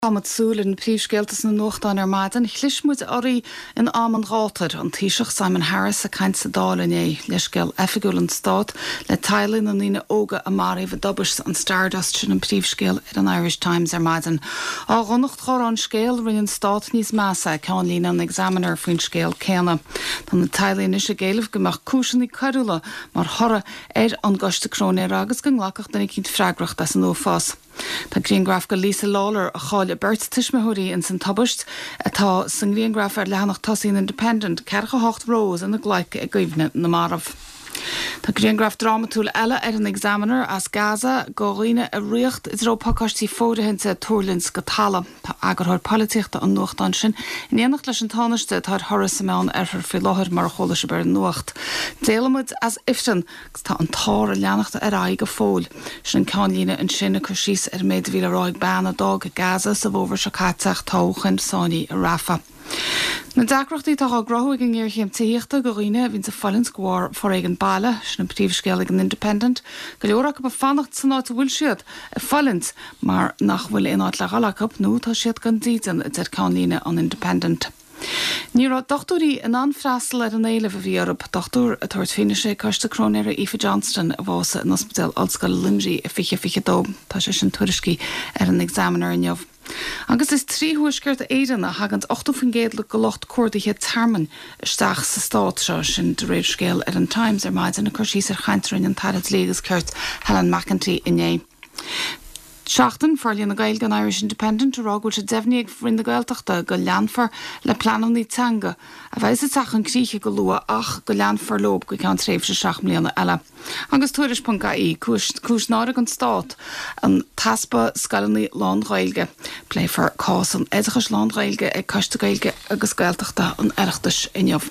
Táid súil an príomhscéaltas na nuachtáin ar maidin, chlismúid orí in Amman Rátar an taoiseach Simon Harris a caint sa dála é leis scéal efigúil an stát le tailín an lína óga a marí bh dobais an Stardust sin an príomhscéal ar an Irish Times ar maidin. Á runnacht chóir an scéal rinne stát níos measa ceann lína an examiner faoin scéal céanna. Tá na tailín is a géalamh gomach cúiseanna carúla mar thora ar an gosta crónéir agus go nglacach dana cinnt freagracht as an ófás. Tá Griangraf go Lisa Lawler a cháil Bert Tischmahúí in san tabaist atá san Griangraf ar lehanach Tosaín Independent cearcha 8 rós in na gleice a gcuimhne na marmh. Tá Griangraf dramatúil eile ar an examiner as Gaza go riine a riocht is rópácastí fódahinsa túrlins go tala. Tá agarthir políochta an nuachtáin sin in éanacht leis an tánaiste tá Horace Simon ar fi láthir mar chola se ber nuacht. Délamid as iftan gus tá an táir a leanachta ar aig go fóil sin ceann lína an sinna chu síos ar méid bhíle ráig banna dog Gaza sa bhóver se cáteach tóchan sánaí a Rafa. Na dacrochtaí tá grothúig an ggéir tíochta go riine hín sa fallin scuir for an baile sin an príomhscéal an Independent go leorach go fannacht san áit bhfuil siad a fallint mar nach bhfuil ináit le galachab nó tá siad gan dítan ar ceann lína an Independent. Ní rá dochtúí an anfreastal ar an éile bhí arab dochtúr a tuairt féine sé costa crónéir Aoife Johnston a bhása an ospidéal Ollscoil Limdí a fiche dó tá sé sin tuairiscí ar an examiner in jobh. Agus is trí thuaisceart éideanna hagant 8 géadla go locht cuairdaithe termman isteach sa stát seo sin de réir scéal ar an Times ar maidin na chuirsí ar chaintrin an tairad léagus ceart Helen McEntee inné. Seachtain farlíonn na Gaeilge an Irish Independent a rágúil se defhníag frin na Gaeltachta go leanfar le planamní teanga a bheith teach an críche go lua ach go leanfar lob go ceann tréimh se 6 mbliana eile. Agus tuairis.caí cúis nára an stát an taspa scalaní lán Gaeilge pléifar cás an éidechas lán Gaeilge ag costa Gaeilge agus Gaeltachta an Oireachtais inniuh.